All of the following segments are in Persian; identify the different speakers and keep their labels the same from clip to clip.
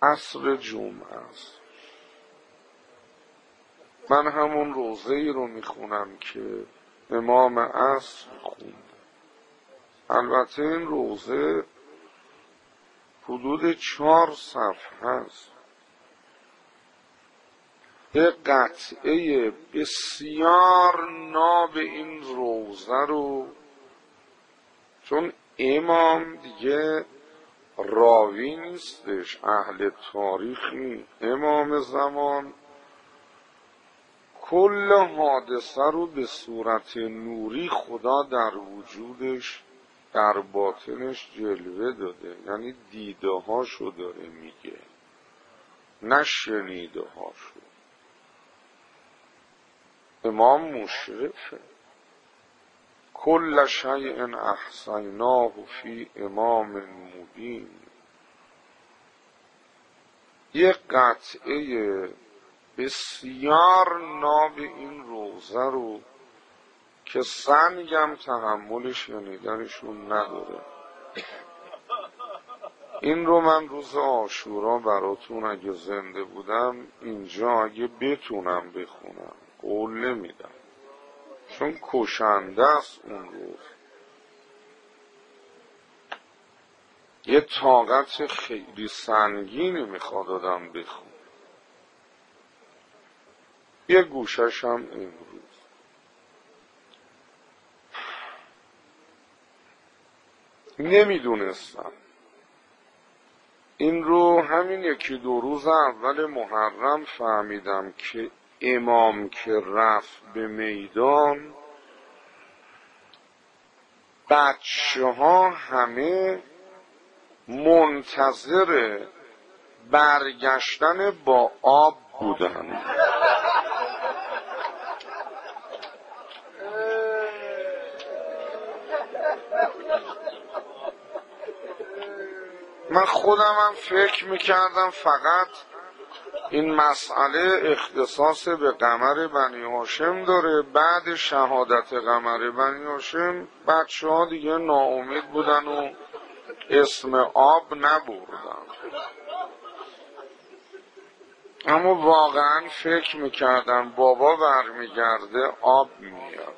Speaker 1: عصر جمعه است. من همون روزه ای رو میخونم که امام عصر خونده. البته این روزه حدود 4 صفحه است. یه قطعه بسیار ناب این روزه رو، چون امام دیگه راوی نیستش، اهل تاریخی، امام زمان کل حادثه رو به صورت نوری خدا در وجودش، در باطنش جلوه داده. یعنی دیده هاشو داره میگه، نه شنیده هاشو. امام مشرفه. کل شیء احصیناه فی امام مبین. یک قطعه بسیار ناب این روزه رو که سنگم تحمل شنیدنشون نداره، این رو من روز عاشورا براتون اگه زنده بودم اینجا اگه بتونم بخونم، قول نمیدم، چون کشنده است اون روز. یه طاقت خیلی سنگینی میخواد آدم بخون. یه گوشش هم امروز. نمیدونستم این رو همین 1-2 روز اول محرم فهمیدم که امام که رفت به میدان، بچه ها همه منتظر برگشتن با آب بودن. من خودم هم فکر میکردم فقط این مسئله اختصاص به قمر بنی هاشم داره، بعد شهادت قمر بنی هاشم بچه ها دیگه ناامید بودن و اسم آب نبردن. اما واقعا فکر میکردن بابا برمیگرده آب میاد.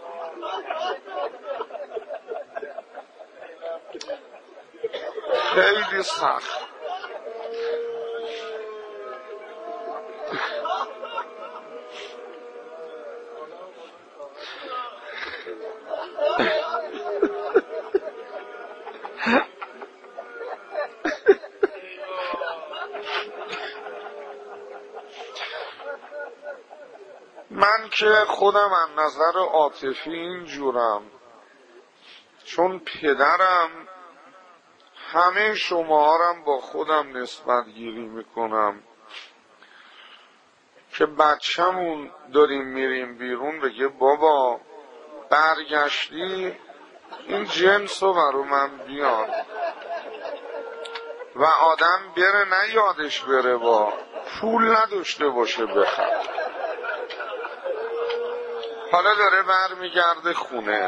Speaker 1: خیلی سخت. من که خودم از نظر عاطفی اینجورم، چون پدرم همه شماهارم با خودم نسبت گیری میکنم که بچه‌مون داریم میریم بیرون بگه بابا برگشتی این جنس رو برو من بیان، و آدم بره نه یادش بره، با پول نداشته باشه بخره. حالا داره برمیگرده خونه.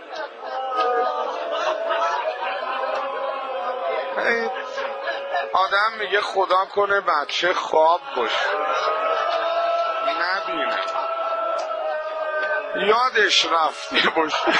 Speaker 1: آدم میگه خدا کنه بچه خواب باشه نبینه، یادش رفته باشه.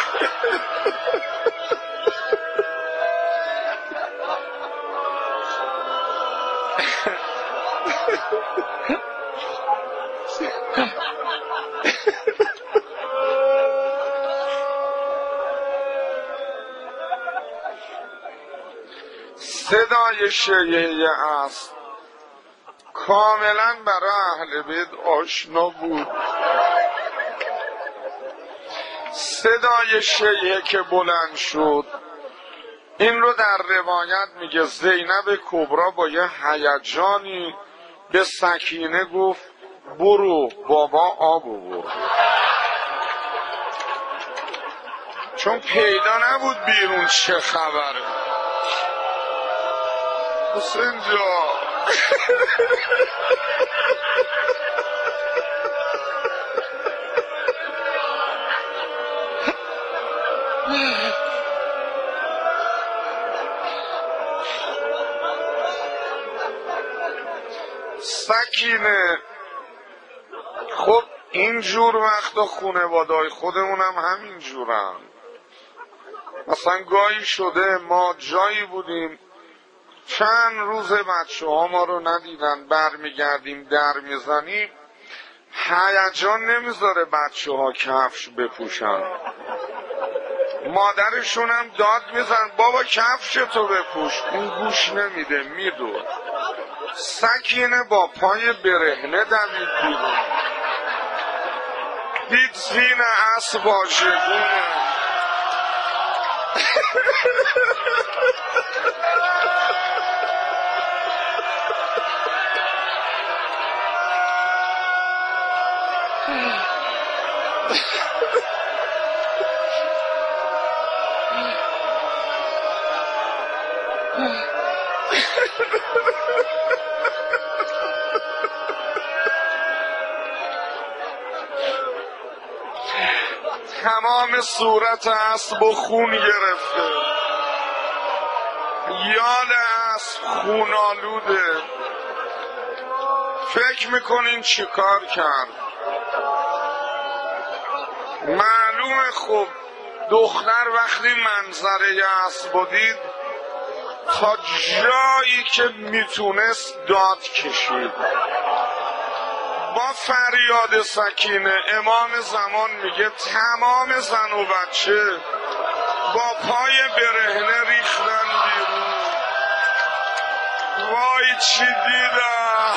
Speaker 1: صدای شیعه است کاملا برای اهل بیت آشنا بود. صدای شیعه که بلند شد، این رو در روایت میگه زینب کبرا با یه هیجانی به سکینه گفت برو بابا آب برو، چون پیدا نبود بیرون چه خبره. حسین جا سکینه خب اینجور وقتا خونوادای خودمونم همین جورن. مثلا گاهی شده ما جایی بودیم چند روز بچه ها ما رو ندیدن، برمیگردیم در میزنیم، هیجان نمیذاره بچه ها کفش بپوشن، مادرشون هم داد میزن بابا کفش تو بپوش، اون گوش نمیده میدود. سکینه با پای برهنه دوید بیرون، دید زین اسب واژگونه. تمام صورت اسب و خون گرفته، یال اسب خون آلوده. فکر میکنین چی کار کرد؟ معلومه خب دختر وقتی منظره اسب دید تا جایی که میتونست داد کشید. با فریاد سکینه امام زمان میگه تمام زن و بچه با پای برهنه ریختن بیرون. وای چی دیدم.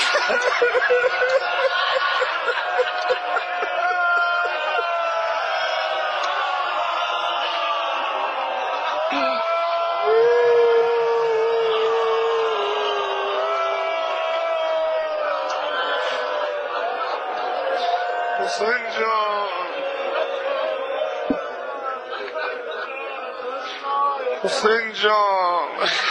Speaker 1: حسین جان، حسین جان،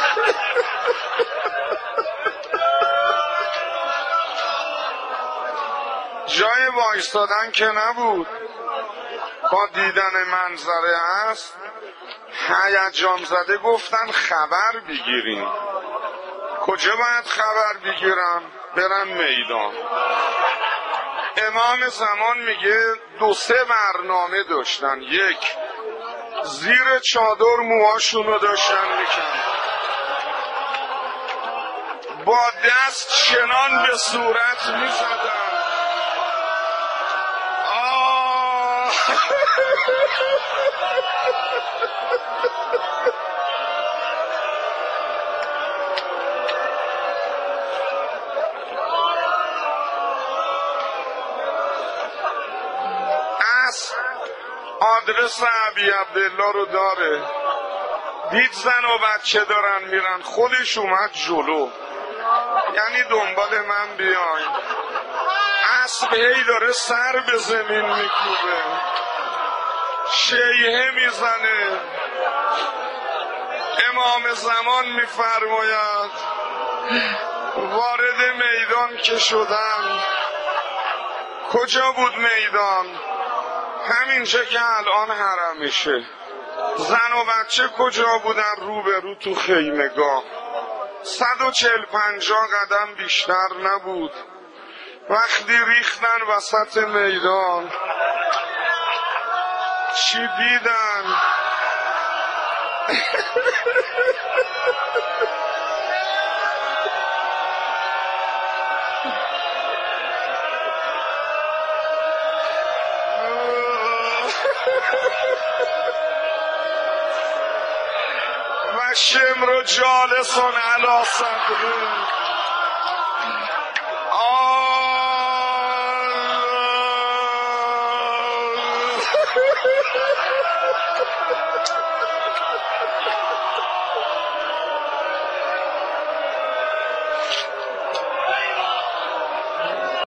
Speaker 1: جای وایستادن که نبود، با دیدن منظره هست هیجان زده گفتن خبر بگیریم. کجا باید خبر بگیرن؟ برن میدان. امام زمان میگه 2-3 برنامه داشتن. یک، زیر چادر موهاشونو داشتن میکن، با دست چنان به صورت میزدن. آدرس ابی عبدالله رو داره، دید زن و بچه دارن میرن، خودش اومد جلو، یعنی دنبال من بیاین. اسب هی داره سر به زمین میکوبه، شیهه میزنه. امام زمان میفرماید وارد میدان که شدن. کجا بود میدان؟ همینجا که الان حرمشه. زن و بچه کجا بودن؟ روبرو تو خیمگاه. 140-150 قدم بیشتر نبود. وقتی ریختن وسط میدان چی دیدن؟ و شمر و جالسون علی صدره